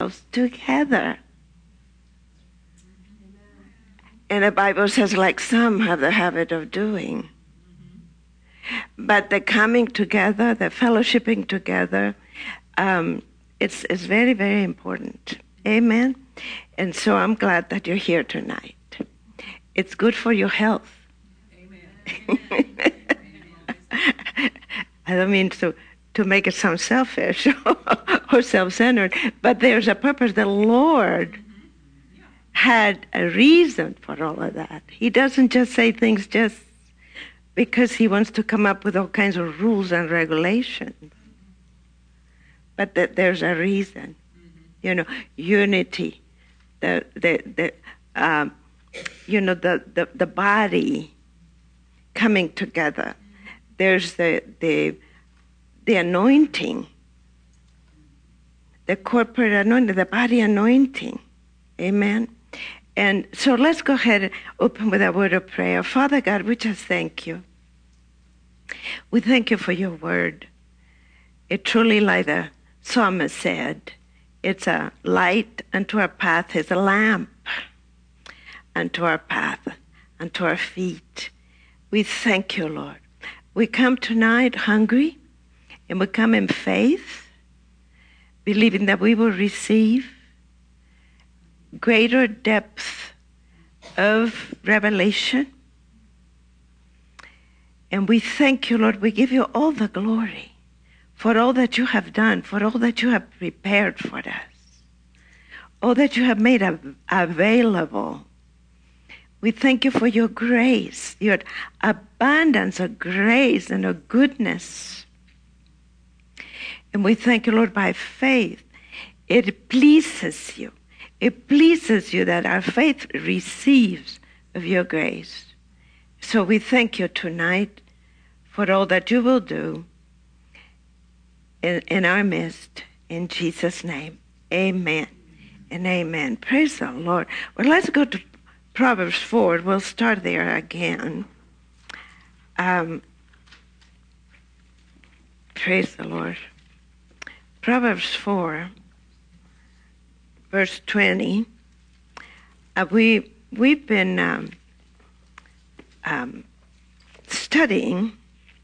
together. And the Bible says, like some have the habit of doing. But the coming together, the fellowshipping together, it's very, very important. Amen? And so I'm glad that you're here tonight. It's good for your health. Amen. I don't mean to make it sound selfish or self-centered, but there's a purpose. The Lord had a reason for all of that. He doesn't just say things just because he wants to come up with all kinds of rules and regulations. But that there's a reason. You know, unity, the body coming together. There's the anointing, the corporate anointing, the body anointing. Amen. And so let's go ahead and open with a word of prayer. Father God, we just thank you. We thank you for your word. It truly, like the psalmist said, it's a light unto our path, it's a lamp unto our path, unto our feet. We thank you, Lord. We come tonight hungry, and we come in faith, believing that we will receive greater depth of revelation. And we thank you, Lord. We give you all the glory for all that you have done, for all that you have prepared for us, all that you have made available. We thank you for your grace, your abundance of grace and of goodness. And we thank you, Lord, by faith. It pleases you. It pleases you that our faith receives of your grace. So we thank you tonight for all that you will do in our midst. In Jesus' name, amen and amen. Praise the Lord. Well, let's go to Proverbs 4. We'll start there again. Praise the Lord. Proverbs 4. Verse 20, we've been studying,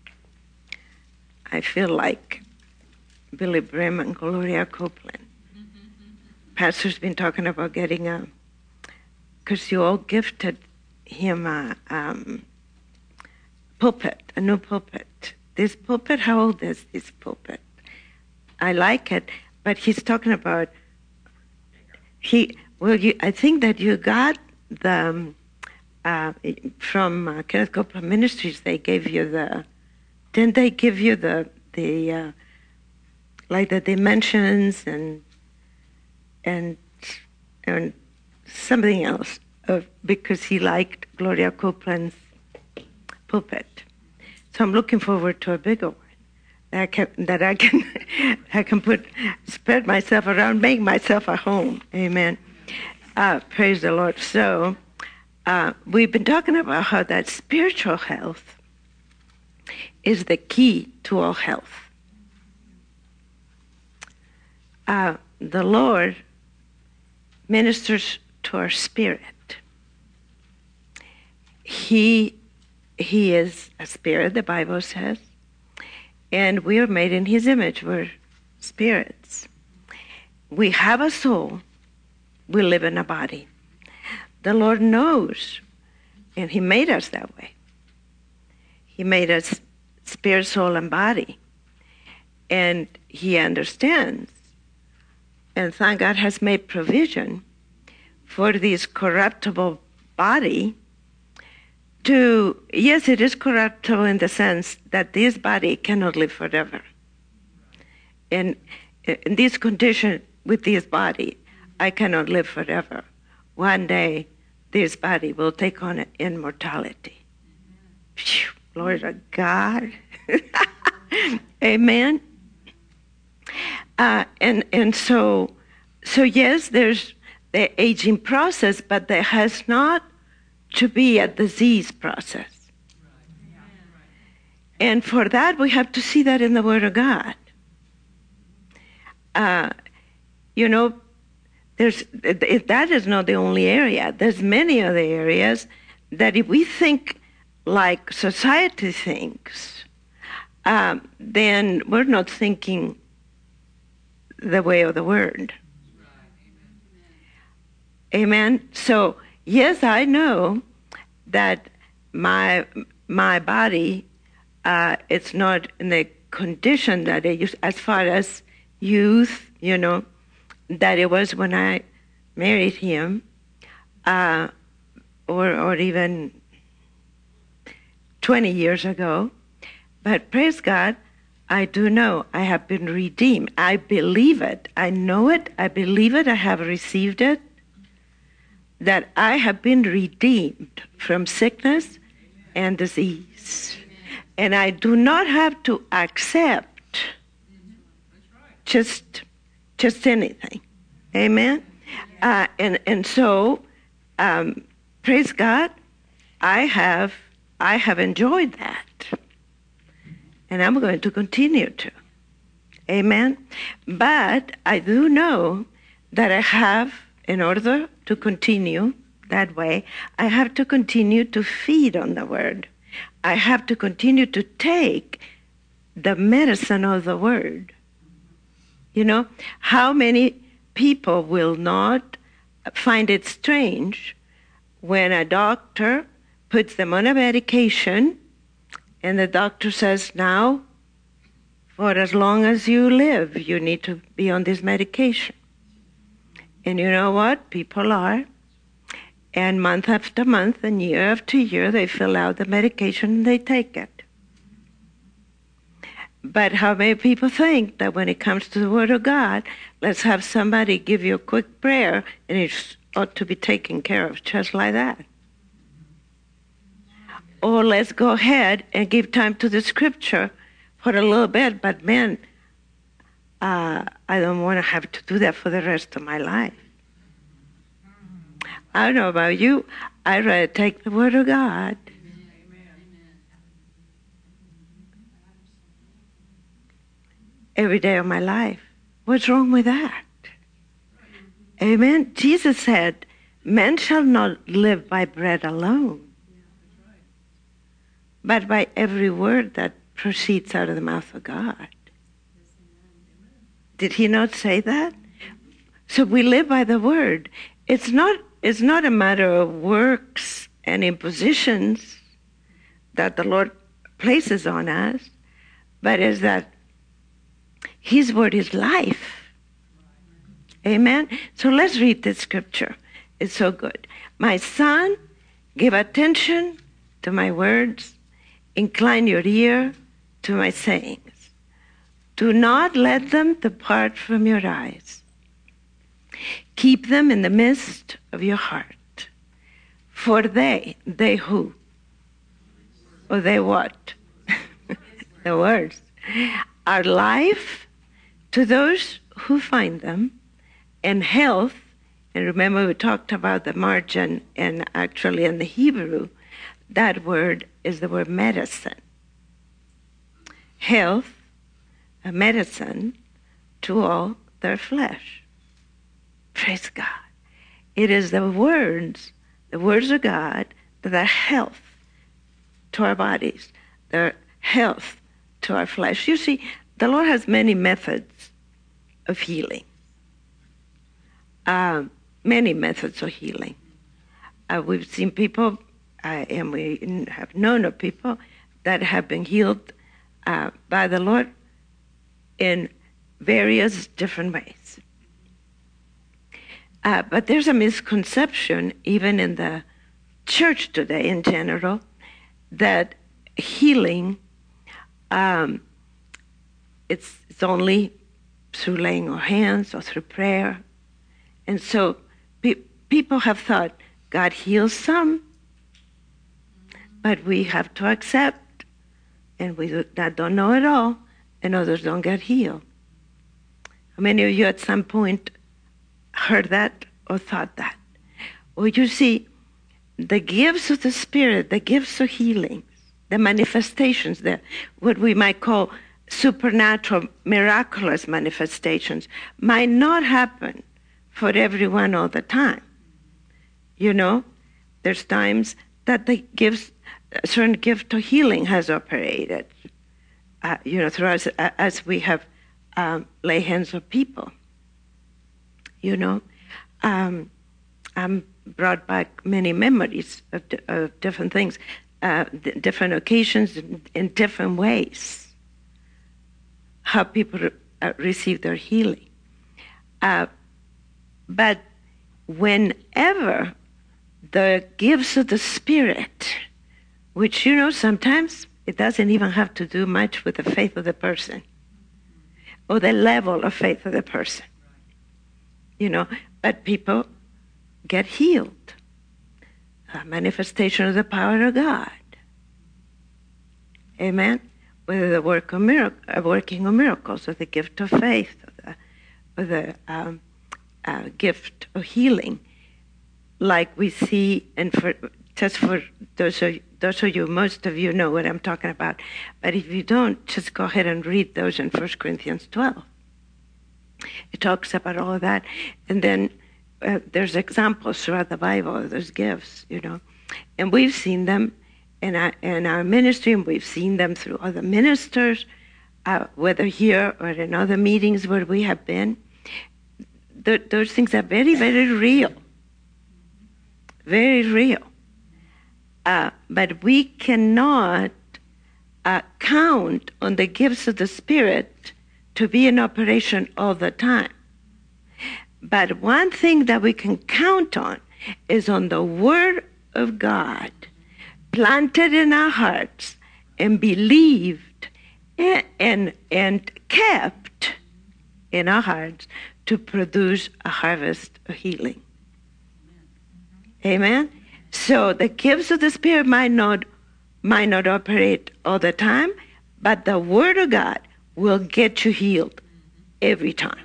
I feel like, Billy Brim and Gloria Copeland. Pastor's been talking about getting because you all gifted him a pulpit, a new pulpit. This pulpit, how old is this pulpit? I like it, but he's talking about I think that you got the from Kenneth Copeland Ministries. They gave you didn't they give you the like the dimensions and something else because he liked Gloria Copeland's pulpit. So I'm looking forward to a bigger one that I can spread myself around, make myself a home. Amen. Praise the Lord. So we've been talking about how that spiritual health is the key to all health. The Lord ministers to our spirit. He is a spirit, the Bible says. And we are made in his image. We're spirits. We have a soul. We live in a body. The Lord knows, and he made us that way. He made us spirit, soul, and body. And he understands. And thank God has made provision for this corruptible body yes, it is corruptible in the sense that this body cannot live forever. And in this condition with this body, I cannot live forever. One day, this body will take on immortality. Phew, glory to God. Amen. And so yes, there's the aging process, but there has not to be a disease process. And for that, we have to see that in the Word of God. that is not the only area. There's many other areas that if we think like society thinks, then we're not thinking the way of the Word. Amen. So yes, I know that my body, it's not in the condition that it used, as far as youth, that it was when I married him, or even 20 years ago. But praise God, I do know I have been redeemed. I believe it. I know it. I believe it. I have received it. That I have been redeemed from sickness and disease. And I do not have to accept just anything. Amen? And so, praise God, I have enjoyed that. And I'm going to continue to. Amen? But I do know that I have, in order to continue that way, I have to continue to feed on the Word. I have to continue to take the medicine of the Word. How many people will not find it strange when a doctor puts them on a medication and the doctor says, now, for as long as you live, you need to be on this medication. And you know what? People are. And month after month and year after year, they fill out the medication and they take it. But how many people think that when it comes to the Word of God, let's have somebody give you a quick prayer and it ought to be taken care of just like that? Or let's go ahead and give time to the Scripture for a little bit, but man, I don't want to have to do that for the rest of my life. I don't know about you. I'd rather take the Word of God. Every day of my life. What's wrong with that? Amen. Jesus said, man shall not live by bread alone, but by every word that proceeds out of the mouth of God. Did he not say that? So we live by the Word. It's not a matter of works and impositions that the Lord places on us, but is that His Word is life. Amen? So let's read this scripture. It's so good. My son, give attention to my words. Incline your ear to my sayings. Do not let them depart from your eyes. Keep them in the midst of your heart. For they who? Or they what? The words. Are life to those who find them, and health. And remember, we talked about the margin, and actually in the Hebrew, that word is the word medicine. Health, a medicine to all their flesh. Praise God. It is the words of God that are health to our bodies. They're health to our flesh. You see, the Lord has many methods of healing. Many methods of healing. We've seen people, and we have known of people that have been healed by the Lord in various different ways. But there's a misconception, even in the church today in general, that healing, it's only through laying on hands or through prayer. And so people have thought God heals some, but we have to accept, and we don't know it all, and others don't get healed. How many of you at some point heard that or thought that? Well, you see, the gifts of the Spirit, the gifts of healing, the manifestations, what we might call supernatural, miraculous manifestations, might not happen for everyone all the time. You know, there's times that a certain gift of healing has operated, through us as we have lay hands on people. Brought back many memories of different things, different occasions in different ways, how people receive their healing. But whenever the gifts of the Spirit, which, sometimes it doesn't even have to do much with the faith of the person or the level of faith of the person, but people get healed. A manifestation of the power of God. Amen? Whether the working of miracles, or the gift of faith, or the gift of healing, like we see, and for those of you, most of you know what I'm talking about. But if you don't, just go ahead and read those in 1 Corinthians 12. It talks about all of that. And then there's examples throughout the Bible of those gifts, And we've seen them in our ministry, and we've seen them through other ministers, whether here or in other meetings where we have been. Those things are very, very real. Very real. But we cannot count on the gifts of the Spirit to be in operation all the time. But one thing that we can count on is on the Word of God, planted in our hearts and believed and kept in our hearts to produce a harvest of healing. Amen? So the gifts of the Spirit might not operate all the time, but the Word of God will get you healed every time.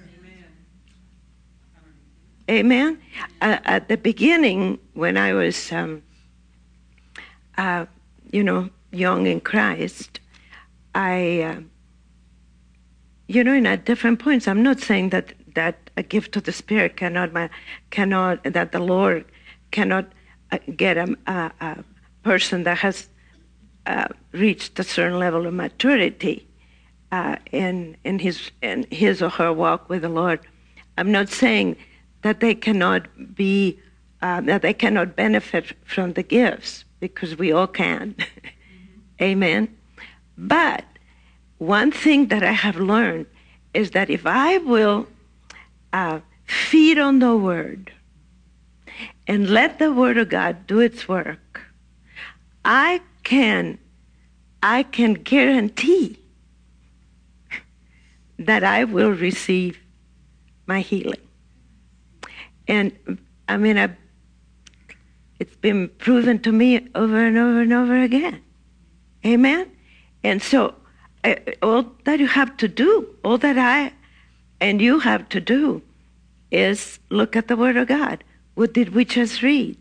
Amen? At the beginning, when I was, young in Christ, in at different points, I'm not saying that a gift of the Spirit that the Lord cannot get a person that has reached a certain level of maturity in his or her walk with the Lord. I'm not saying that they cannot benefit from the gifts, because we all can. Amen. But one thing that I have learned is that if I will feed on the Word and let the Word of God do its work, I can guarantee that I will receive my healing. And I mean, it's been proven to me over and over and over again. Amen? And so all that you have to do, all that I and you have to do, is look at the Word of God. What did we just read?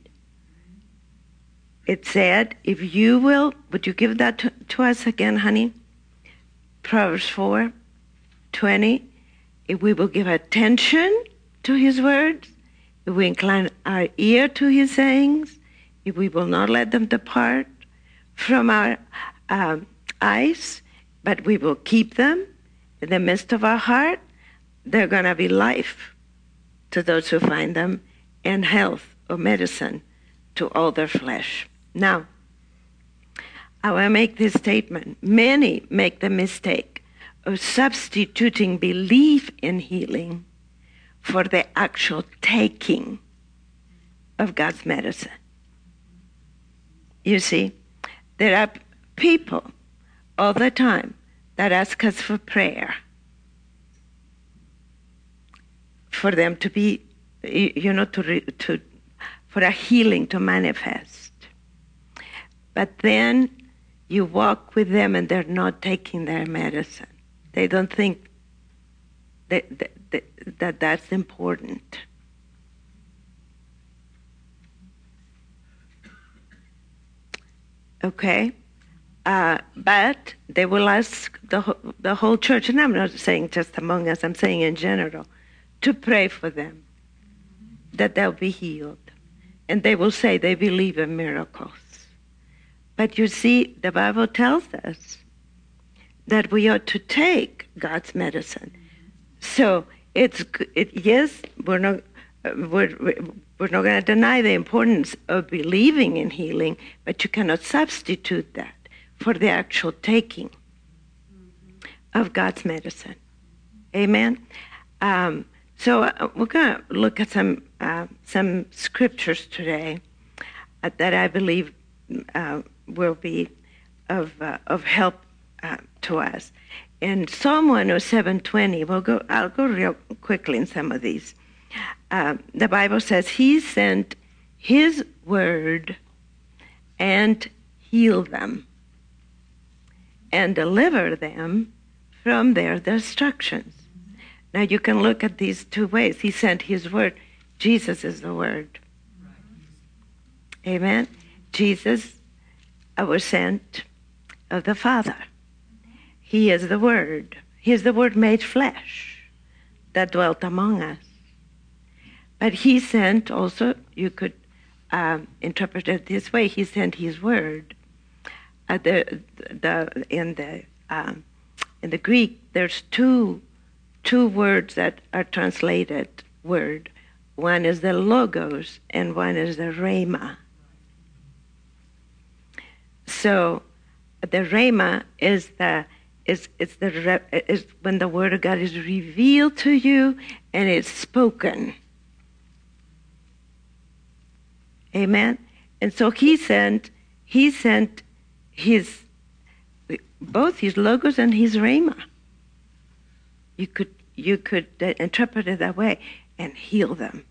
It said, if you will, would you give that to us again, honey? Proverbs 4:20. If we will give attention to His words, if we incline our ear to His sayings, if we will not let them depart from our eyes, but we will keep them in the midst of our heart, they're going to be life to those who find them, and health or medicine to all their flesh. Now, I will make this statement. Many make the mistake of substituting belief in healing for the actual taking of God's medicine. You see, there are people all the time that ask us for prayer, for them to be, for a healing to manifest. But then you walk with them and they're not taking their medicine. They don't think that's important. Okay? But they will ask the whole church, and I'm not saying just among us, I'm saying in general, to pray for them. that they'll be healed. And they will say they believe in miracles. But you see, the Bible tells us that we ought to take God's medicine. So yes, we're not going to deny the importance of believing in healing, but you cannot substitute that for the actual taking of God's medicine. Amen. So we're going to look at some scriptures today that I believe will be of help to us. In Psalm 107:20, I'll go real quickly in some of these. The Bible says, He sent His word and healed them and delivered them from their destructions. Now you can look at these two ways. He sent His word. Jesus is the word. Amen. Jesus was sent of the Father. He is the Word. He is the Word made flesh that dwelt among us. But He sent also, you could interpret it this way, He sent His Word. In the Greek, there's two words that are translated word. One is the logos and one is the rhema. So the rhema is when the word of God is revealed to you and it's spoken. Amen. And so he sent both his logos and his rhema. You could interpret it that way and heal them.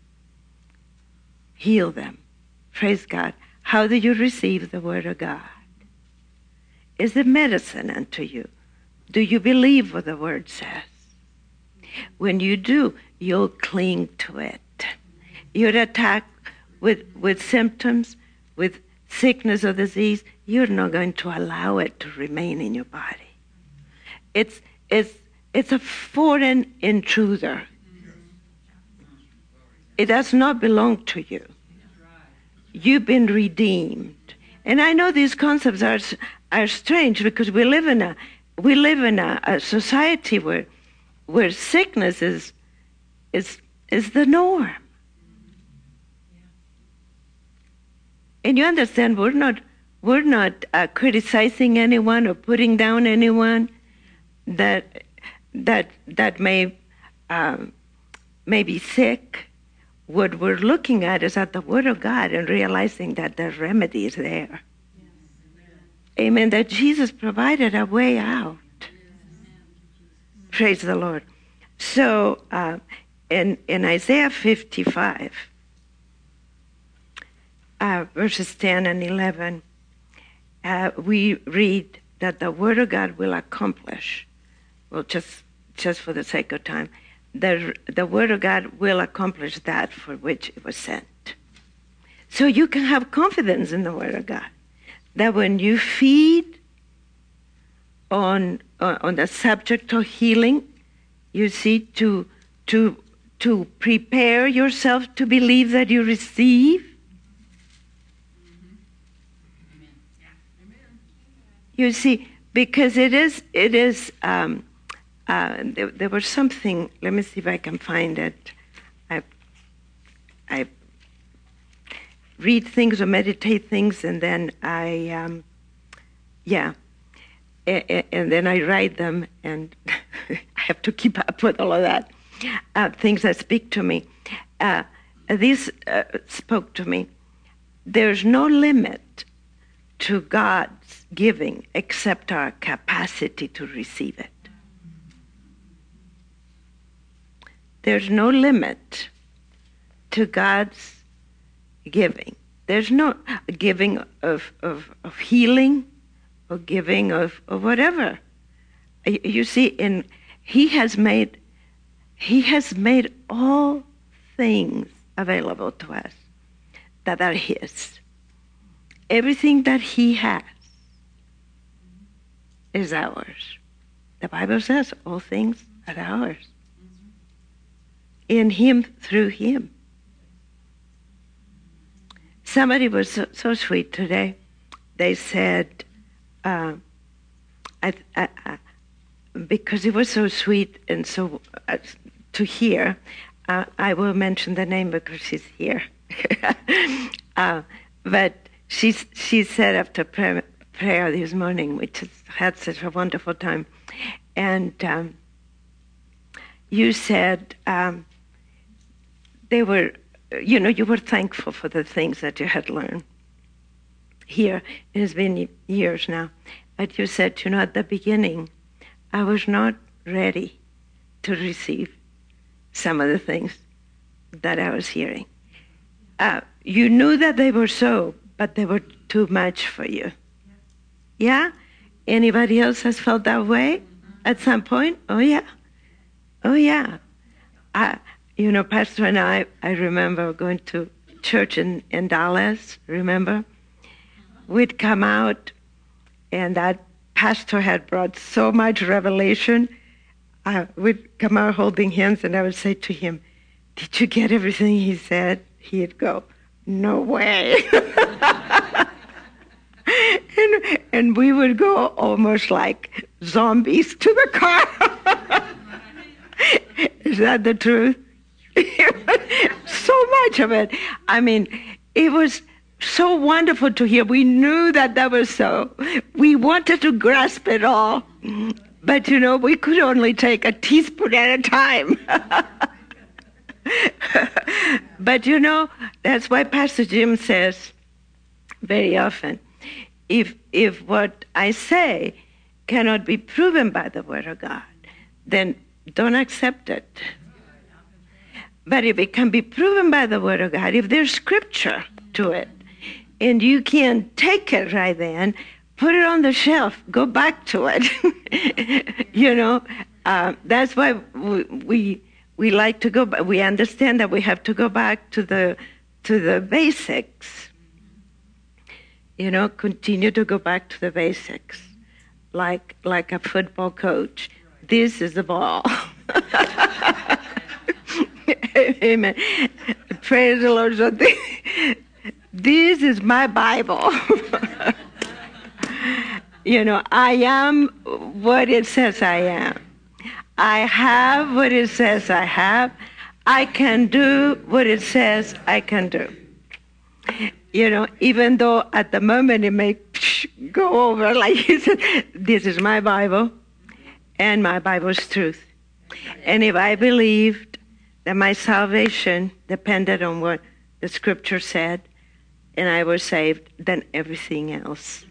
Heal them. Praise God. How do you receive the word of God? Is it medicine unto you? Do you believe what the word says? When you do, you'll cling to it. You're attacked with symptoms, with sickness or disease. You're not going to allow it to remain in your body. It's a foreign intruder. It does not belong to you. You've been redeemed. And I know these concepts are strange because we live in a society where sickness is the norm. And you understand, we're not criticizing anyone or putting down anyone that may be sick. What we're looking at is at the Word of God and realizing that the remedy is there. Yes. Amen. That Jesus provided a way out. Yes. Praise the Lord. So in Isaiah 55, verses 10 and 11, we read that the Word of God will accomplish, well, just for the sake of time, the Word of God will accomplish that for which it was sent. So you can have confidence in the Word of God, that when you feed on the subject of healing, you see, to prepare yourself to believe that you receive. You see, because it is. There was something. Let me see if I can find it. I read things or meditate things, and then and then I write them, and I have to keep up with all of that. Things that speak to me. This spoke to me. There's no limit to God's giving except our capacity to receive it. There's no limit to God's giving. There's no giving of healing or giving of whatever. You see, He has made all things available to us that are His. Everything that He has is ours. The Bible says all things are ours. In Him, through Him. Somebody was so sweet today. They said, because it was so sweet and so to hear, I will mention the name because she's here. But she said after prayer this morning, we just had such a wonderful time, and you said they were, you were thankful for the things that you had learned. Here, it has been years now, but you said, at the beginning, I was not ready to receive some of the things that I was hearing. You knew that they were so, but they were too much for you. Yeah? Anybody else has felt that way at some point? Oh, yeah. Oh, yeah. Pastor and I remember going to church in Dallas, remember? We'd come out, and that pastor had brought so much revelation. We'd come out holding hands, and I would say to him, "Did you get everything he said?" He'd go, "No way." and we would go almost like zombies to the car. Is that the truth? So much of it. I mean, it was so wonderful to hear. We knew that was so. We wanted to grasp it all. But, we could only take a teaspoon at a time. But, that's why Pastor Jim says very often, if what I say cannot be proven by the Word of God, then don't accept it. But if it can be proven by the Word of God, if there's scripture to it, and you can take it right then, put it on the shelf, go back to it. That's why we like to go back. We understand that we have to go back to the basics. Continue to go back to the basics, like a football coach. This is the ball. Amen. Praise the Lord. So this is my Bible. I am what it says I am. I have what it says I have. I can do what it says I can do. Even though at the moment it may go over, like he said, this is my Bible, and my Bible's truth. And if I believed that my salvation depended on what the Scripture said, and I was saved, then everything else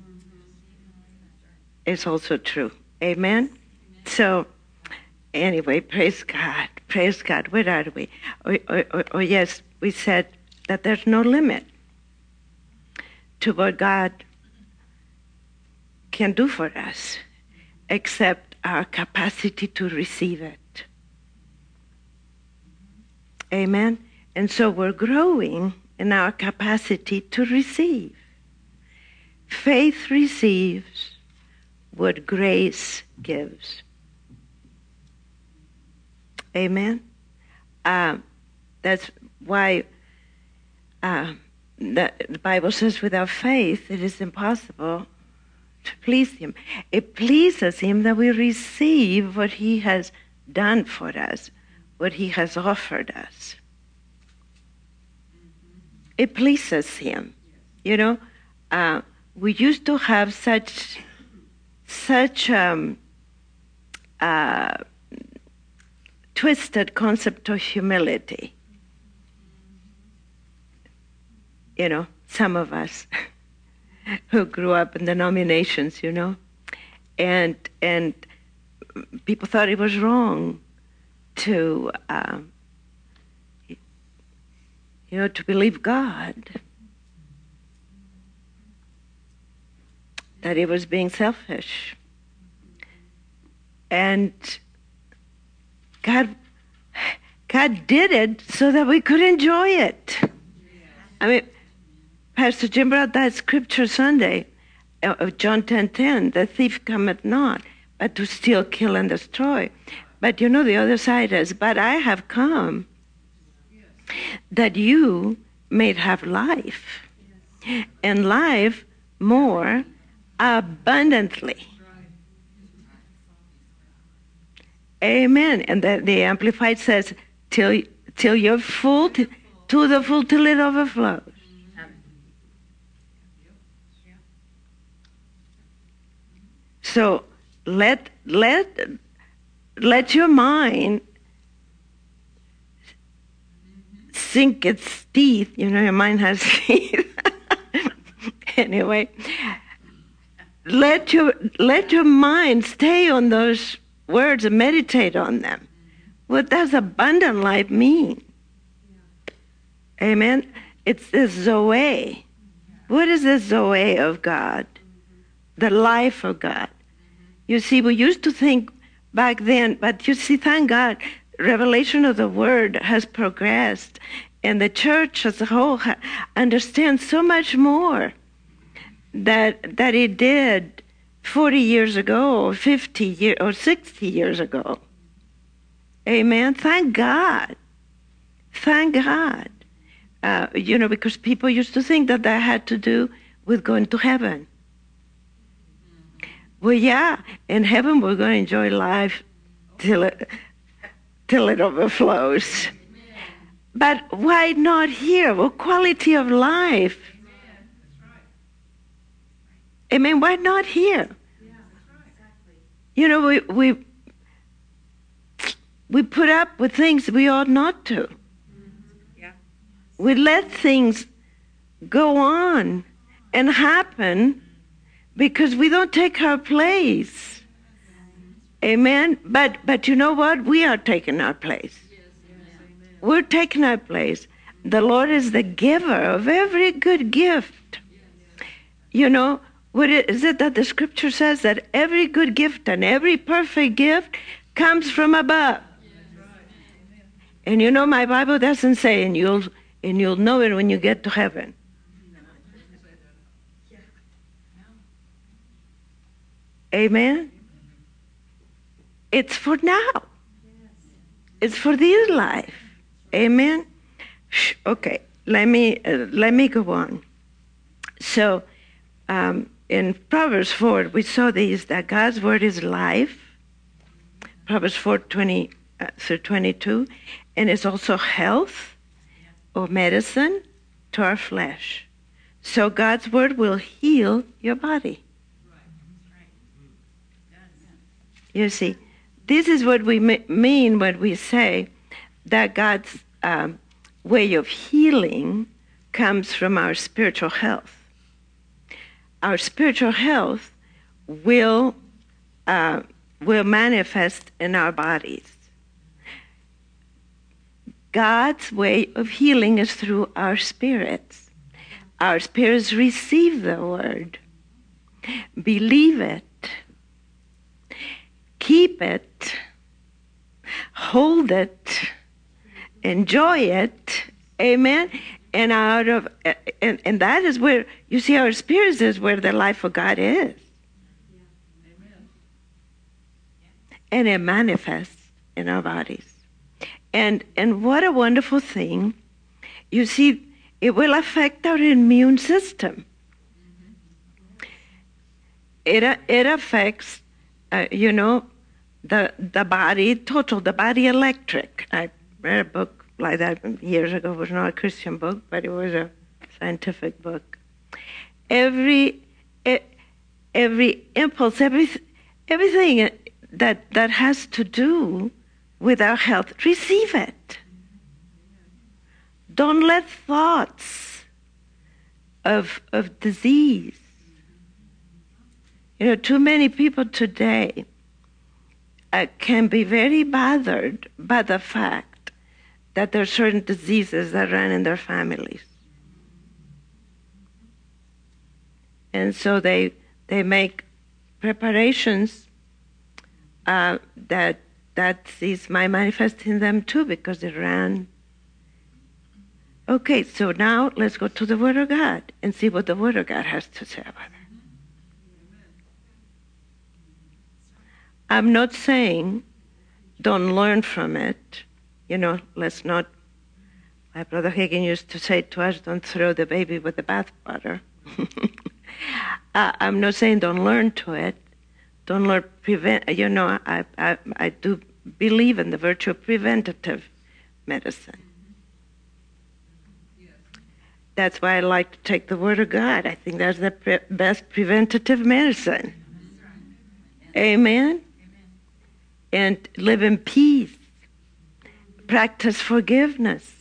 is also true. Amen? So, anyway, praise God. Praise God. Where are we? Oh, yes, we said that there's no limit to what God can do for us, except our capacity to receive it. Amen? And so we're growing in our capacity to receive. Faith receives what grace gives. Amen? That's why the Bible says without faith it is impossible to please Him. It pleases Him that we receive what He has done for us, what He has offered us. It pleases Him. We used to have such twisted concept of humility. Some of us who grew up in denominations, and people thought it was wrong to to believe God, that it was being selfish. And God did it so that we could enjoy it. I mean, Pastor Jim brought that scripture Sunday of John 10:10, the thief cometh not, but to steal, kill, and destroy. But the other side is, but I have come that you may have life, and life more abundantly. Amen. And the Amplified says, till you're full, to the full till it overflows. So let your mind sink its teeth. You know, your mind has teeth. Anyway, let your mind stay on those words and meditate on them. What does abundant life mean? Amen. It's the Zoe. What is the Zoe of God? The life of God. You see, we used to think back then, but you see, thank God, revelation of the Word has progressed, and the church as a whole understands so much more that it did 40 years ago, or 50 years, or 60 years ago. Amen. Thank God. Thank God. You know, because people used to think that had to do with going to heaven. Well, yeah, in heaven we're going to enjoy life till it overflows. But why not here? Well, quality of life. Amen. Why not here? You know, we put up with things we ought not to. We let things go on and happen because we don't take our place. Amen. But you know what? We are taking our place. We're taking our place. The Lord is the giver of every good gift. You know, what is it that the scripture says? That every good gift and every perfect gift comes from above. And you know, my Bible doesn't say, and you'll know it when you get to heaven. Amen? It's for now. It's for this life. Amen? Okay, let me go on. So, in Proverbs 4, we saw these, that God's word is life. Proverbs 4:20 through 22. And it's also health or medicine to our flesh. So God's word will heal your body. You see, this is what we mean when we say that God's way of healing comes from our spiritual health. Our spiritual health will manifest in our bodies. God's way of healing is through our spirits. Our spirits receive the word, believe it, keep it, hold it, enjoy it. Amen. And and that is where, you see, our spirits is where the life of God is. And it manifests in our bodies. And what a wonderful thing. You see, it will affect our immune system. It affects, you know, the body, the body electric. I read a book like that years ago. It was not a Christian book, but it was a scientific book. Every impulse, everything that has to do with our health, receive it. Don't let thoughts of disease. You know, too many people today can be very bothered by the fact that there are certain diseases that run in their families. And so they make preparations that disease might manifest in them too, because it ran. Okay, so now let's go to the Word of God and see what the Word of God has to say about it. I'm not saying don't learn from it. You know, let's not My brother Hagin used to say to us, don't throw the baby with the bathwater. I'm not saying don't learn to it. Don't learn prevent. I do believe in the virtue of preventative medicine. That's why I like to take the Word of God. I think that's the best preventative medicine. Amen? And live in peace. Practice forgiveness.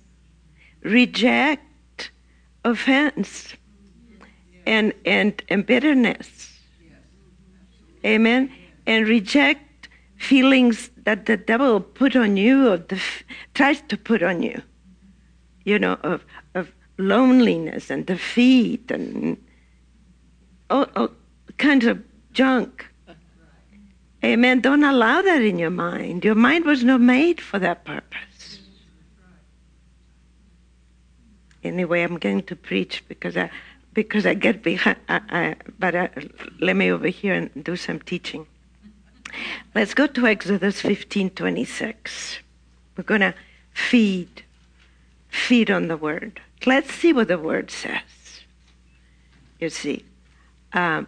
Reject offense and bitterness. Amen? And reject feelings that the devil put on you or tries to put on you. Of loneliness and defeat and all kinds of junk. Amen. Don't allow that in your mind. Your mind was not made for that purpose. Anyway, I'm going to preach because I get behind. Let me over here and do some teaching. Let's go to Exodus 15:26. We're going to feed on the Word. Let's see what the Word says. You see, let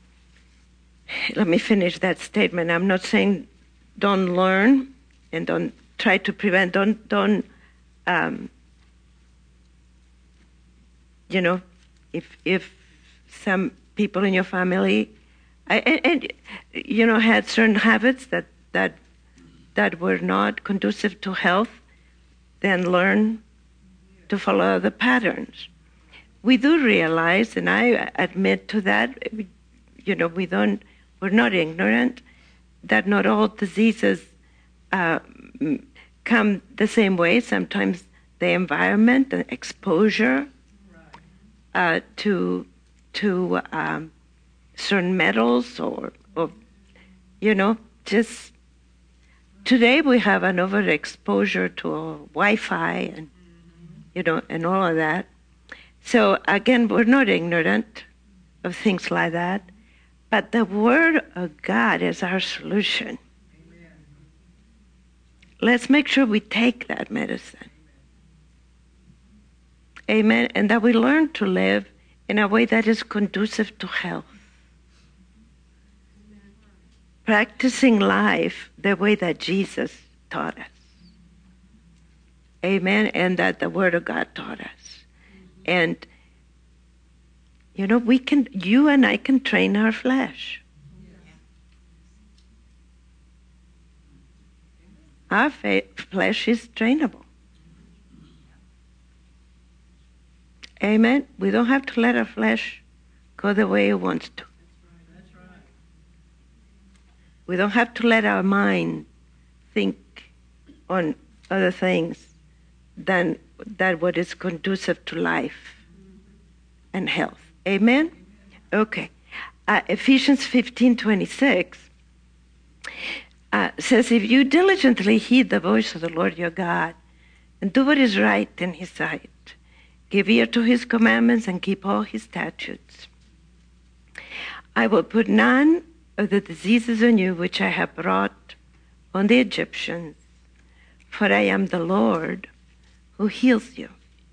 me finish that statement. I'm not saying don't learn and don't try to prevent. Don't. If some people in your family, had certain habits that were not conducive to health, then learn to follow the patterns. We do realize, and I admit to that, we're not ignorant, that not all diseases come the same way. Sometimes the environment, the exposure to certain metals or just today we have an overexposure to Wi-Fi and and all of that. So again, we're not ignorant of things like that, but the Word of God is our solution. Amen. Let's make sure we take that medicine. Amen. And that we learn to live in a way that is conducive to health. Amen. Practicing life the way that Jesus taught us. Amen. And that the Word of God taught us. And, you and I can train our flesh. Our flesh is trainable. Amen. We don't have to let our flesh go the way it wants to. That's right. We don't have to let our mind think on other things than that what is conducive to life and health. Amen? Okay. Ephesians 15:26 says, if you diligently heed the voice of the Lord your God and do what is right in his sight, give ear to his commandments and keep all his statutes, I will put none of the diseases on you which I have brought on the Egyptians, for I am the Lord who heals you.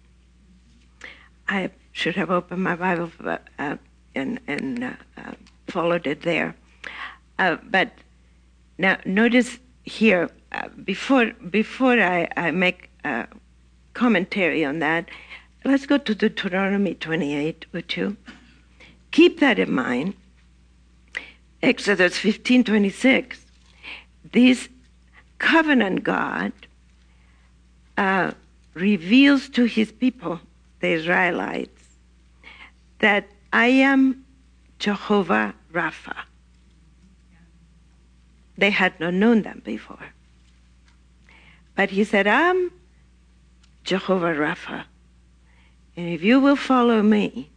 I should have opened my Bible and followed it there. But now notice here, before I make a commentary on that, let's go to Deuteronomy 28 with you. Keep that in mind. Exodus 15:26. This covenant God reveals to his people, the Israelites, that I am Jehovah Rapha. They had not known them before. But he said, I'm Jehovah Rapha. And if you will follow me,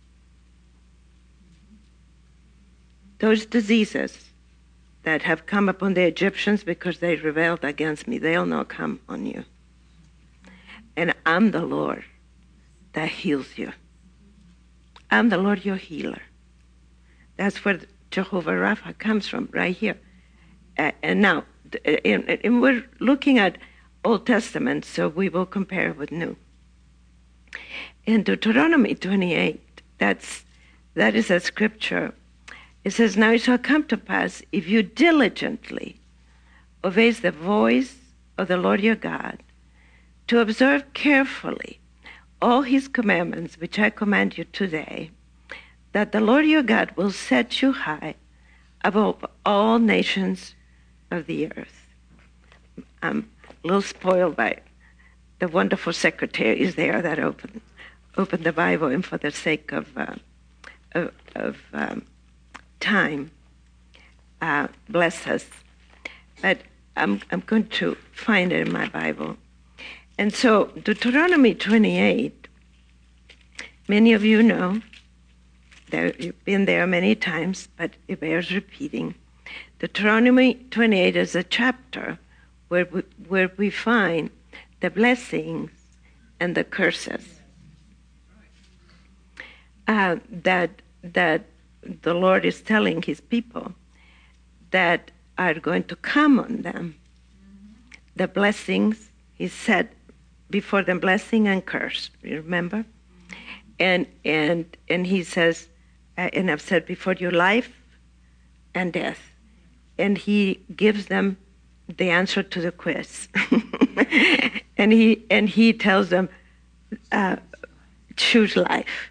those diseases that have come upon the Egyptians because they rebelled against me, they'll not come on you. And I'm the Lord that heals you. I'm the Lord your healer. That's where Jehovah Rapha comes from, right here. And now, and we're looking at Old Testament, so we will compare with New. In Deuteronomy 28, that is a scripture. It says, "Now it shall come to pass, if you diligently obey the voice of the Lord your God, to observe carefully all his commandments, which I command you today, that the Lord your God will set you high above all nations of the earth." I'm a little spoiled by the wonderful secretaries there that open the Bible, and for the sake of time, bless us. But I'm going to find it in my Bible. And so Deuteronomy 28, many of you know, you've been there many times, but it bears repeating. Deuteronomy 28 is a chapter where we find the blessings and the curses that the Lord is telling his people that are going to come on them. The blessings, he said before them, blessing and curse, you remember? And he says, and I've said before you, life and death. And he gives them the answer to the quiz. and he tells them, choose life.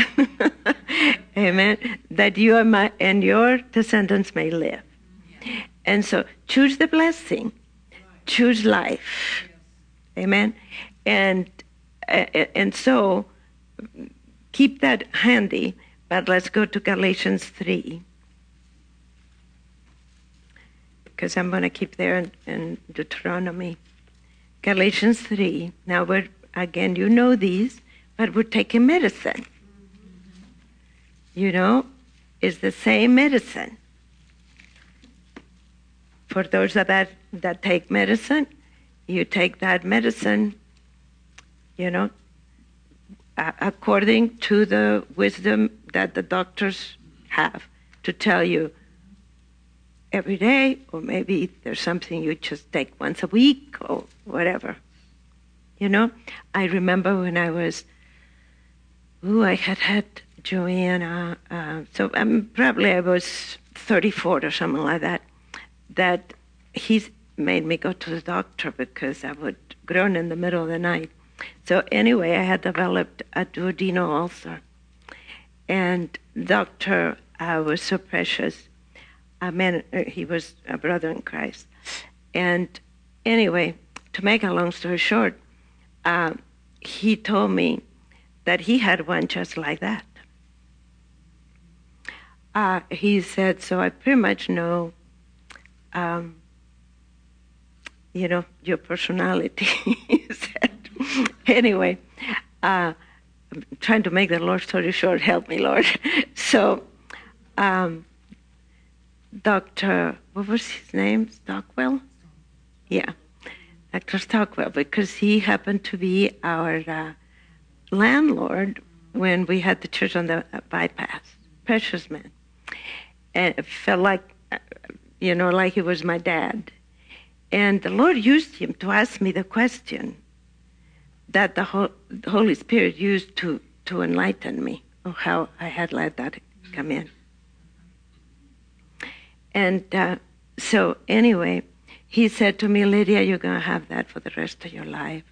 Amen. That you and your descendants may live. And so choose the blessing. Choose life. Amen. And so keep that handy, but let's go to Galatians 3. Because I'm going to keep there in Deuteronomy. Galatians 3. Now again, you know these, but we're taking medicine. You know, it's the same medicine. For those that take medicine, you take that medicine, you know, according to the wisdom that the doctors have to tell you every day, or maybe there's something you just take once a week or whatever. You know, I remember when I was, I had Joanna, so probably I was 34 or something like that, that he made me go to the doctor because I would groan in the middle of the night. So anyway, I had developed a duodenal ulcer. And doctor was so precious. He was a brother in Christ. And anyway, to make a long story short, he told me that he had one just like that. He said, so I pretty much know, you know, your personality. He said. Anyway, I'm trying to make the long story short. Help me, Lord. So, Dr. What was his name? Stockwell? Yeah, Dr. Stockwell, because he happened to be our landlord when we had the church on the bypass. Precious man. And it felt like, you know, like he was my dad. And the Lord used him to ask me the question that the Holy Spirit used to enlighten me of how I had let that come in. And so anyway, he said to me, Lydia, you're going to have that for the rest of your life.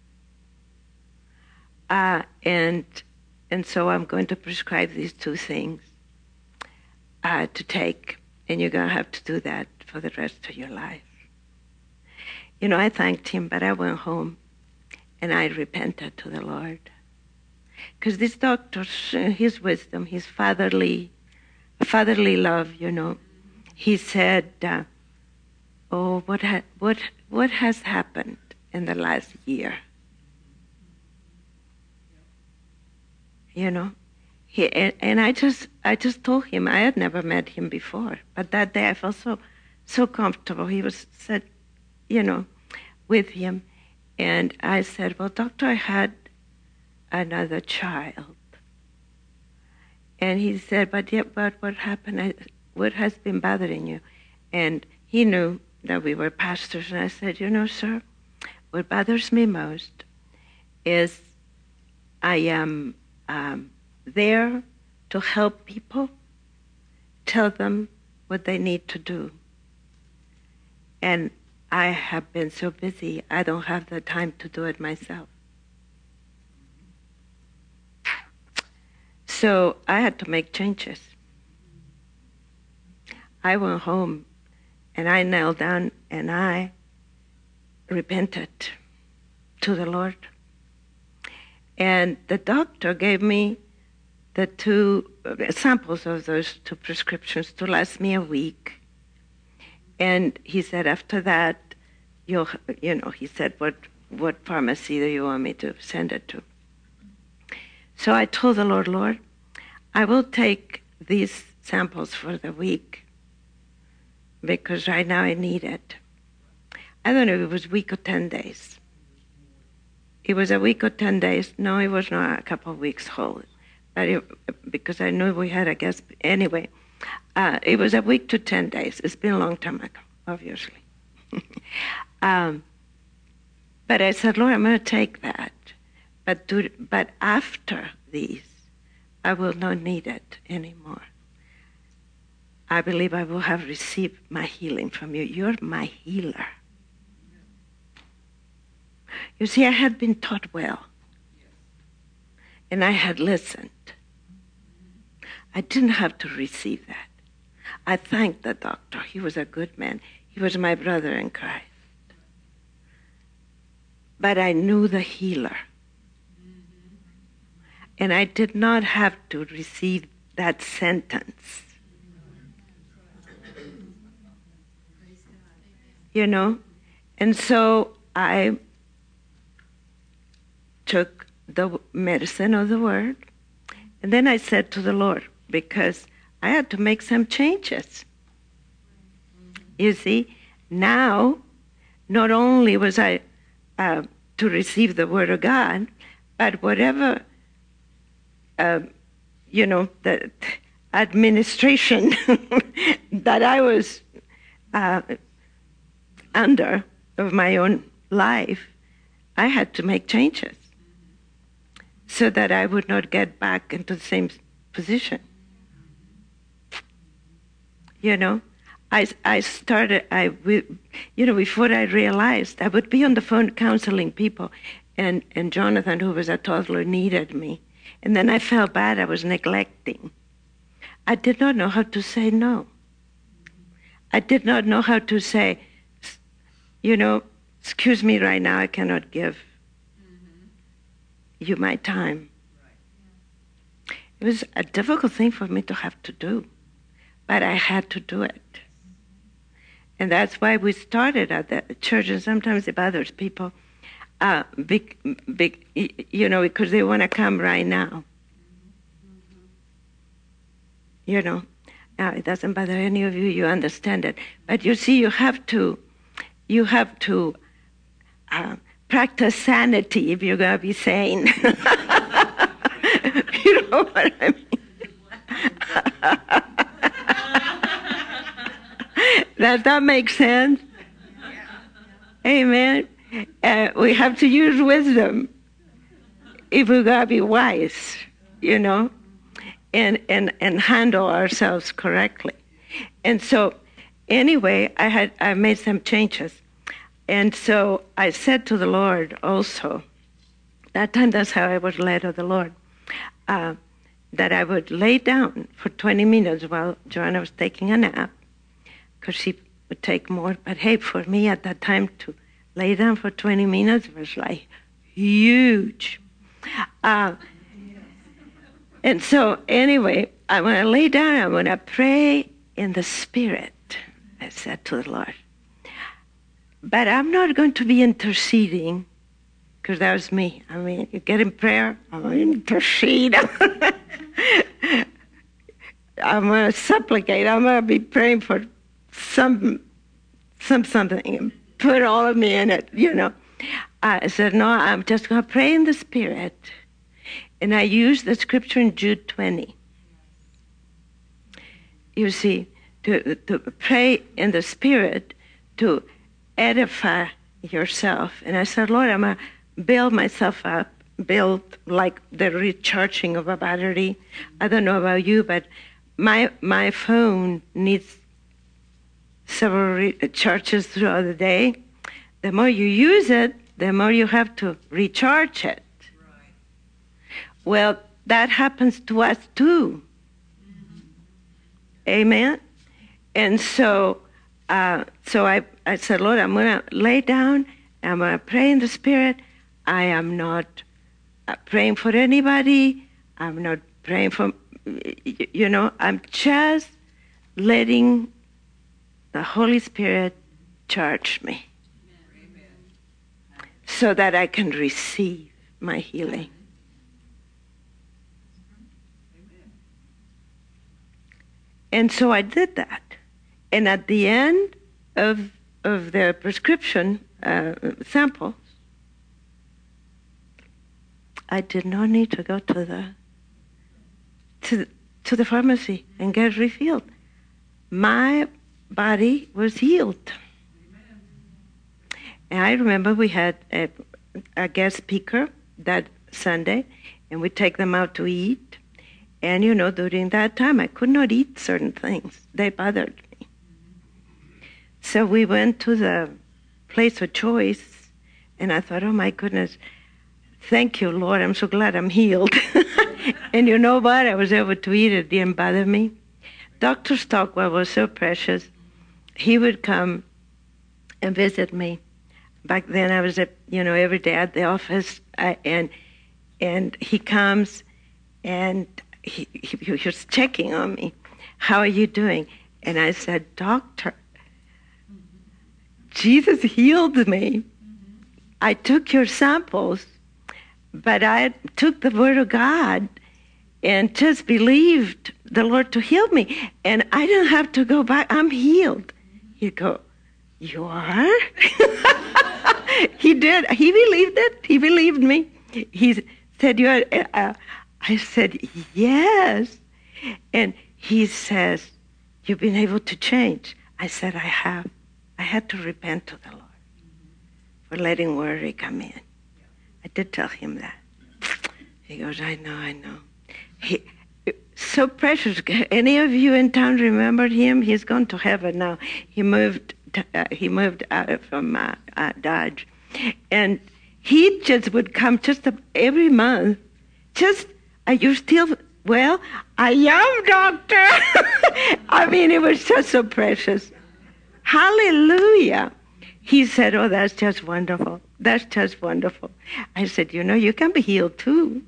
And so I'm going to prescribe these two things to take, and you're going to have to do that for the rest of your life. You know, I thanked him, but I went home and I repented to the Lord. Because this doctor, his wisdom, his fatherly love, you know, he said, oh, what has happened in the last year? You know, and I just told him, I had never met him before, but that day I felt so comfortable. He said, you know, with him. And I said, well, doctor, I had another child. And he said, but what happened? What has been bothering you? And he knew that we were pastors. And I said, you know, sir, what bothers me most is I am there to help people, tell them what they need to do. And I have been so busy, I don't have the time to do it myself. So I had to make changes. I went home and I knelt down and I repented to the Lord. And the doctor gave me the 2 samples of those 2 prescriptions to last me a week. And he said, after that, he said, what pharmacy do you want me to send it to? So I told the Lord, Lord, I will take these samples for the week because right now I need it. I don't know if it was a week or 10 days. It was a week or 10 days. No, it was not a couple of weeks whole. But because I knew we had a guest. Anyway, it was a week to 10 days. It's been a long time ago, obviously. But I said, Lord, I'm going to take that. But after these, I will not need it anymore. I believe I will have received my healing from you. You're my healer. You see, I had been taught well. And I had listened. I didn't have to receive that. I thanked the doctor. He was a good man. He was my brother in Christ. But I knew the healer. And I did not have to receive that sentence. And so I took the medicine of the word, and then I said to the Lord, because I had to make some changes. You see, now, not only was I to receive the word of God, but whatever, the administration that I was under of my own life, I had to make changes so that I would not get back into the same position. I started, before I realized, I would be on the phone counseling people, and Jonathan, who was a toddler, needed me. And then I felt bad I was neglecting. I did not know how to say no. I did not know how to say, excuse me right now, I cannot give you my time. It was a difficult thing for me to have to do, but I had to do it. And that's why we started at the church, and sometimes it bothers people, because they want to come right now. Now it doesn't bother any of you, you understand it. But you see, you have to practice sanity if you're going to be sane. You know what I mean? Does that make sense? Amen. We have to use wisdom if we're going to be wise, and handle ourselves correctly. And so, anyway, I made some changes. And so I said to the Lord also, that time that's how I was led of the Lord, that I would lay down for 20 minutes while Joanna was taking a nap, because she would take more. But hey, for me at that time to lay down for 20 minutes was like huge. And so anyway, I want to lay down, I want to pray in the Spirit, I said to the Lord. But I'm not going to be interceding, because that was me. I mean, you get in prayer, I'm going to intercede. I'm going to supplicate. I'm going to be praying for something, and put all of me in it, I said, no, I'm just going to pray in the Spirit. And I used the scripture in Jude 20. You see, to pray in the Spirit, to edify yourself. And I said, Lord, I'm going to build myself up, build like the recharging of a battery. I don't know about you, but my phone needs several charges throughout the day. The more you use it, the more you have to recharge it. Right. Well, that happens to us too. Amen? And so I said, Lord, I'm going to lay down. I'm going to pray in the Spirit. I am not praying for anybody. I'm not praying for, I'm just letting the Holy Spirit charge me. Amen. So that I can receive my healing. Amen. And so I did that. And at the end of the prescription samples, I did not need to go to the pharmacy and get refilled. My body was healed. Amen. And I remember we had a guest speaker that Sunday, and we take them out to eat. And, during that time, I could not eat certain things. They bothered me. So we went to the place of choice, and I thought, oh, my goodness, thank you, Lord. I'm so glad I'm healed. And you know what? I was able to eat. It didn't bother me. Dr. Stockwell was so precious. He would come and visit me. Back then, I was every day at the office, and he comes, and he was checking on me. How are you doing? And I said, Doctor, Jesus healed me. I took your samples, but I took the Word of God and just believed the Lord to heal me. And I didn't have to go back. I'm healed. He'd go, you are? He did. He believed it. He believed me. He said, you are? I said, yes. And he says, you've been able to change. I said, I have. I had to repent to the Lord for letting worry come in. I did tell him that. He goes, I know. He so precious. Any of you in town remembered him? He's gone to heaven now. He moved out from Dodge. And he just would come just every month. Are you still, well, I am, doctor. I mean, it was just so precious. Hallelujah. He said, oh, that's just wonderful. That's just wonderful. I said, you can be healed too.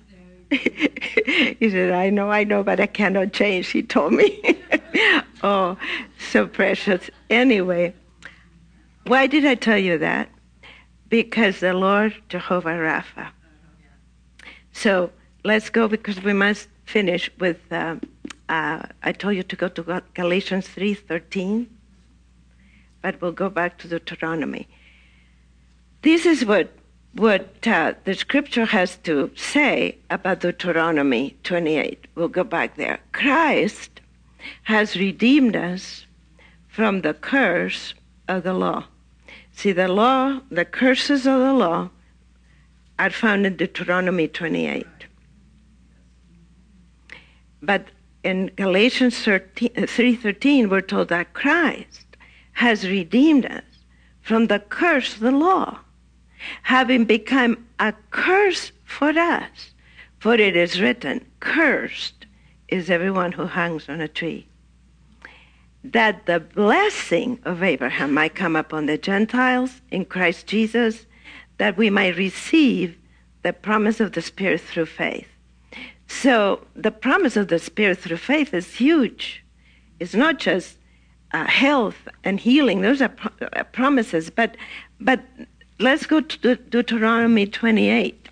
He said, I know, but I cannot change, he told me. Oh, so precious. Anyway, why did I tell you that? Because the Lord, Jehovah Rapha. So let's go, because we must finish with, I told you to go to Galatians 3:13, but we'll go back to Deuteronomy. This is what the scripture has to say about Deuteronomy 28. We'll go back there. Christ has redeemed us from the curse of the law. See, the law, the curses of the law are found in Deuteronomy 28. But in Galatians 3:13, we're told that Christ has redeemed us from the curse of the law, having become a curse for us. For it is written, cursed is everyone who hangs on a tree, that the blessing of Abraham might come upon the Gentiles in Christ Jesus, that we might receive the promise of the Spirit through faith. So the promise of the Spirit through faith is huge. It's not just health and healing. Those are promises. But let's go to Deuteronomy 28.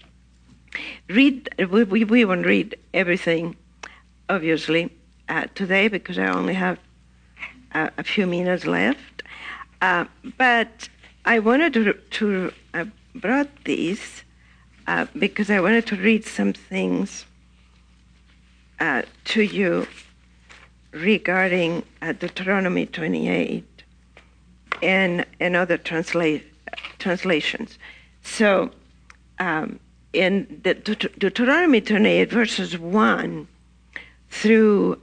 We won't read everything, obviously, today, because I only have a few minutes left. But I wanted to brought these because I wanted to read some things to you regarding Deuteronomy 28 and other translations. So in the Deuteronomy 28, verses 1 through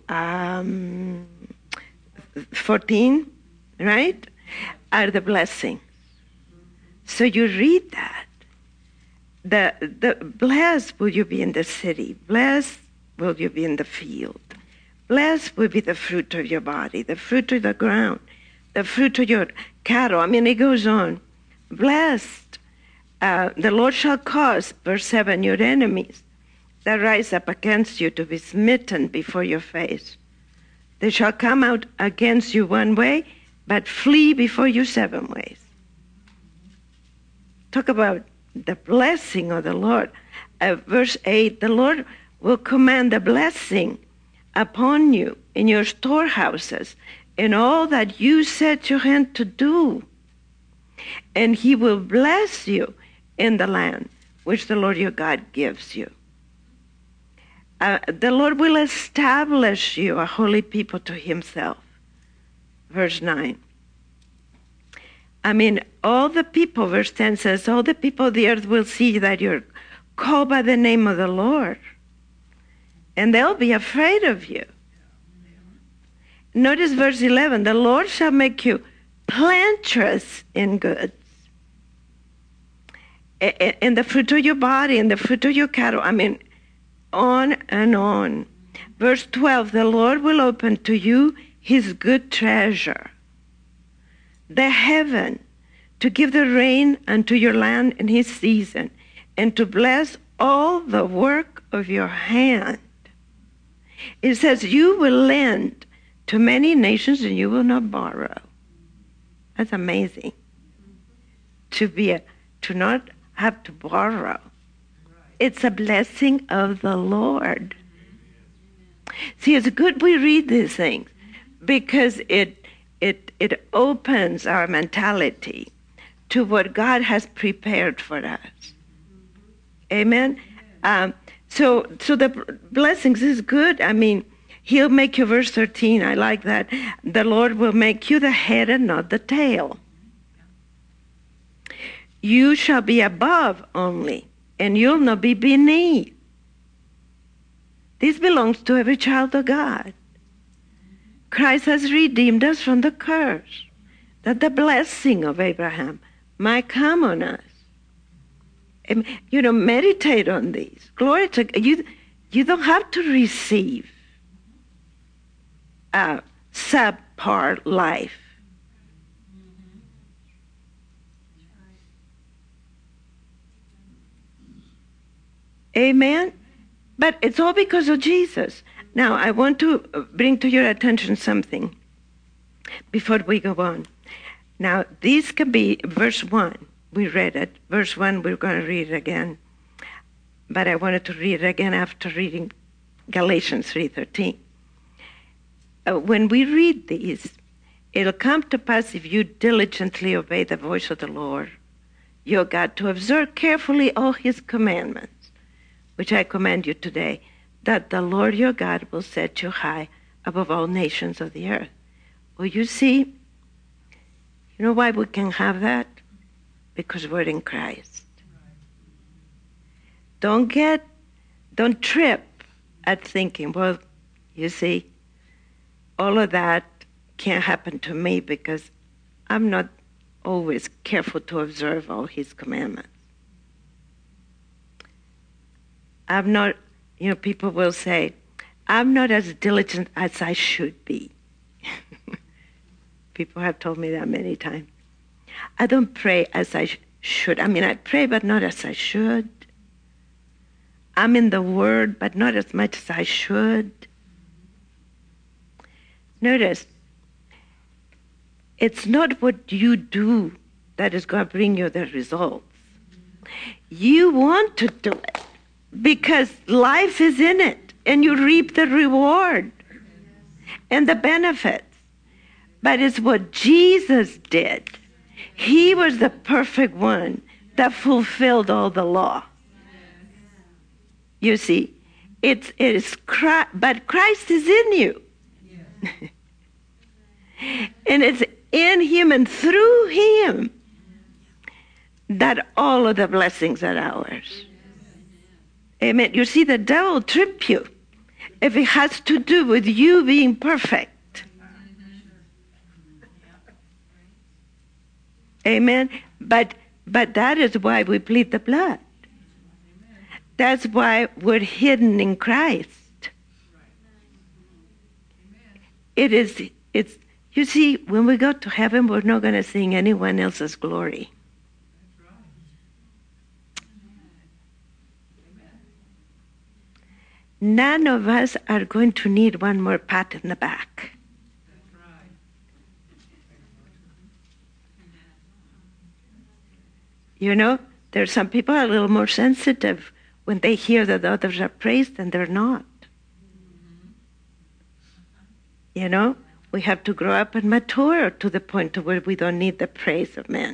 14, right, are the blessings. So you read that. The blessed will you be in the city. Blessed will you be in the field. Blessed will be the fruit of your body, the fruit of the ground, the fruit of your cattle. I mean, it goes on. Blessed, the Lord shall cause, verse 7, your enemies that rise up against you to be smitten before your face. They shall come out against you one way, but flee before you 7 ways. Talk about the blessing of the Lord. Verse 8, the Lord will command the blessing upon you in your storehouses, in all that you set your hand to do. And he will bless you in the land which the Lord your God gives you. The Lord will establish you a holy people to himself. Verse 9. I mean, all the people, verse 10 says, all the people of the earth will see that you're called by the name of the Lord. And they'll be afraid of you. Notice verse 11, the Lord shall make you plenteous in goods, in the fruit of your body, in the fruit of your cattle. I mean, on and on. Verse 12, the Lord will open to you his good treasure, the heaven, to give the rain unto your land in his season, and to bless all the work of your hand. It says, you will lend to many nations and you will not borrow. That's amazing. To not have to borrow. It's a blessing of the Lord. See, it's good we read these things because it opens our mentality to what God has prepared for us. Amen. So the blessings is good. I mean, he'll make you, verse 13, I like that. The Lord will make you the head and not the tail. You shall be above only, and you'll not be beneath. This belongs to every child of God. Christ has redeemed us from the curse, that the blessing of Abraham might come on us. And, meditate on these. Glory to God. You don't have to receive a subpar life. Amen? But it's all because of Jesus. Now, I want to bring to your attention something before we go on. Now, this could be verse 1. We read it. Verse 1, we're going to read it again. But I wanted to read it again after reading Galatians 3:13. When we read these, it'll come to pass if you diligently obey the voice of the Lord, your God, to observe carefully all his commandments, which I command you today, that the Lord your God will set you high above all nations of the earth. Well, you see, you know why we can have that? Because we're in Christ. Don't trip at thinking, well, you see, all of that can't happen to me because I'm not always careful to observe all his commandments. I'm not, people will say, I'm not as diligent as I should be. People have told me that many times. I don't pray as I should. I mean, I pray, but not as I should. I'm in the Word, but not as much as I should. Notice, it's not what you do that is going to bring you the results. You want to do it because life is in it, and you reap the reward and the benefits. But it's what Jesus did. He was the perfect one that fulfilled all the law. You see, it is Christ, but Christ is in you. And it's in him and through him that all of the blessings are ours. Amen. You see, the devil tripped you if it has to do with you being perfect. Amen. But that is why we plead the blood. That's why we're hidden in Christ. It's you see, when we go to heaven, we're not going to sing anyone else's glory. None of us are going to need one more pat in the back. You know, there's some people a little more sensitive when they hear that others are praised and they're not. You know, we have to grow up and mature to the point to where we don't need the praise of men.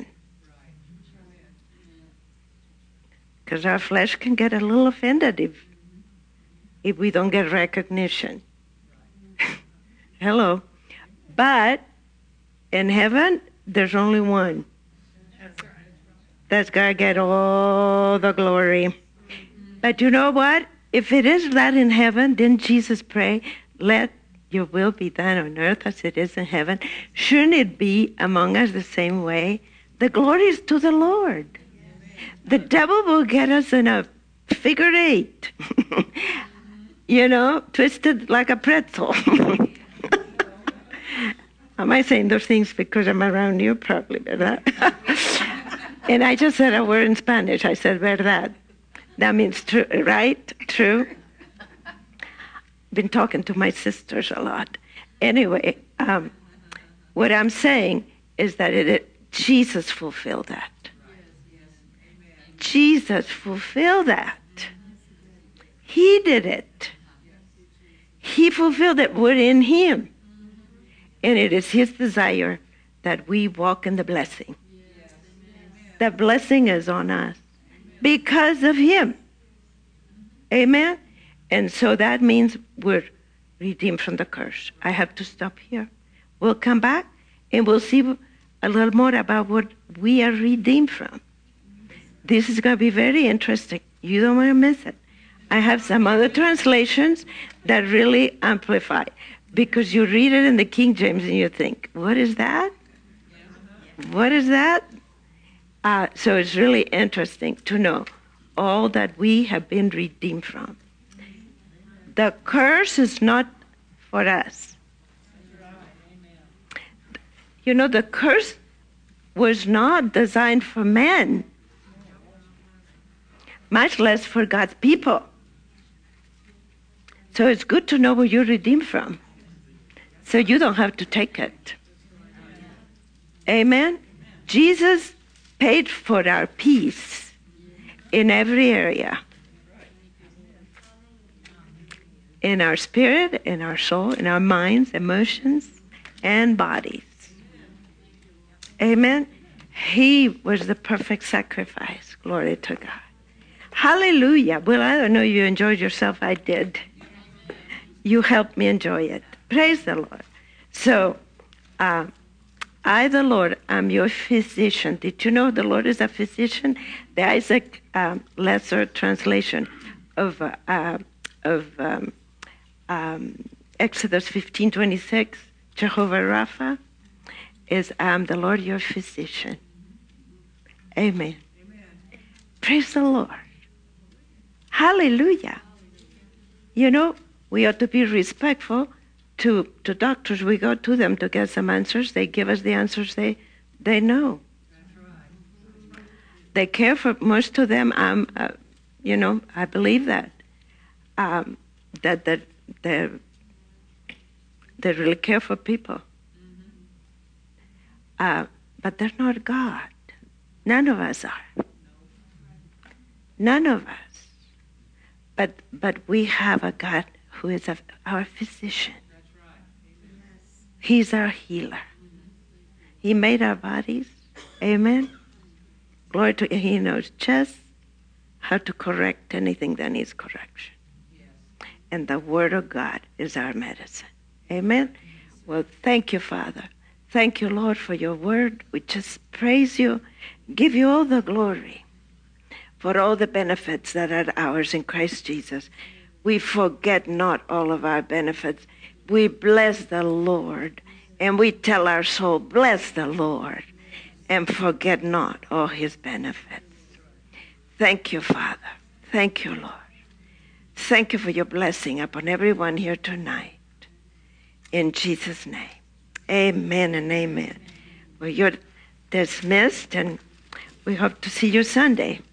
Because our flesh can get a little offended if we don't get recognition. Hello. But in heaven, there's only one. That's going to get all the glory. But you know what? If it is that in heaven, didn't Jesus pray, let your will be done on earth as it is in heaven? Shouldn't it be among us the same way? The glory is to the Lord. The devil will get us in a figure eight. You know, twisted like a pretzel. Am I saying those things because I'm around you? Probably, ¿verdad? And I just said a word in Spanish. I said, verdad. That means true, right? True. Been talking to my sisters a lot. Anyway, what I'm saying is that Jesus fulfilled that. Jesus fulfilled that. He did it. He fulfilled it. We're in him. And it is his desire that we walk in the blessing. The blessing is on us because of him. Amen? And so that means we're redeemed from the curse. I have to stop here. We'll come back and we'll see a little more about what we are redeemed from. This is going to be very interesting. You don't want to miss it. I have some other translations that really amplify, because you read it in the King James and you think, what is that? What is that? So it's really interesting to know all that we have been redeemed from. The curse is not for us. You know, the curse was not designed for men, much less for God's people. So it's good to know where you're redeemed from, so you don't have to take it. Amen? Jesus paid for our peace in every area. In our spirit, in our soul, in our minds, emotions, and bodies. Amen? He was the perfect sacrifice. Glory to God. Hallelujah. Well, I don't know you enjoyed yourself. I did. You helped me enjoy it. Praise the Lord. So, I, the Lord, am your physician. Did you know the Lord is a physician? The Isaac Lesser translation of Exodus 15:26, Jehovah Rapha, is I am the Lord your physician. Amen. Praise the Lord. Hallelujah. You know, we ought to be respectful to doctors. We go to them to get some answers. They give us the answers they know. They care for most of them. You know, I believe that that they really care for people. But they're not God. None of us are. None of us. But we have a God who is our physician. He's our healer. He made our bodies. Amen. Glory to him. He knows just how to correct anything that needs correction. And the Word of God is our medicine. Amen. Well, thank you, Father. Thank you, Lord, for your word. We just praise you give you all the glory for all the benefits that are ours in Christ Jesus. We forget not all of our benefits. We bless the Lord, and we tell our soul, bless the Lord, and forget not all his benefits. Thank you, Father. Thank you, Lord. Thank you for your blessing upon everyone here tonight. In Jesus' name, amen and amen. Well, you're dismissed, and we hope to see you Sunday.